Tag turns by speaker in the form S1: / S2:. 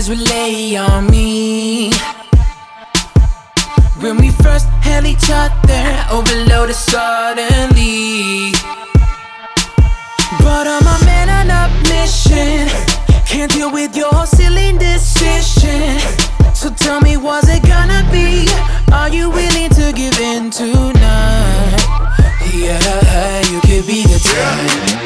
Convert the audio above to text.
S1: eyes relay on me. When we first held each other, overloaded suddenly. But I'm a man on a mission, can't deal with your silly indecision. So tell me, was it gonna be? Are you willing to give in tonight? Yeah, you could be the type